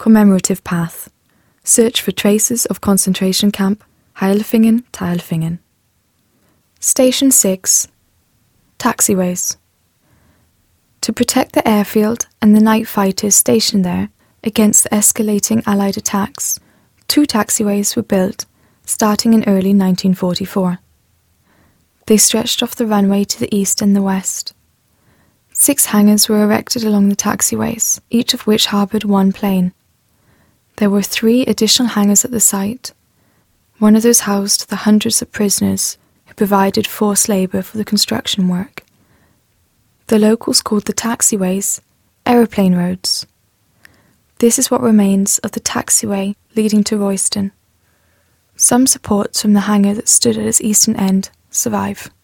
Commemorative Path. Search for traces of concentration camp Heilfingen to Heilfingen. Station 6. Taxiways. To protect the airfield and the night fighters stationed there against the escalating Allied attacks, 2 taxiways were built, starting in early 1944. They stretched off the runway to the east and the west. 6 hangars were erected along the taxiways, each of which harboured 1 plane. There were 3 additional hangars at the site. One of those housed the hundreds of prisoners who provided forced labour for the construction work. The locals called the taxiways aeroplane roads. This is what remains of the taxiway leading to Royston. Some supports from the hangar that stood at its eastern end survive.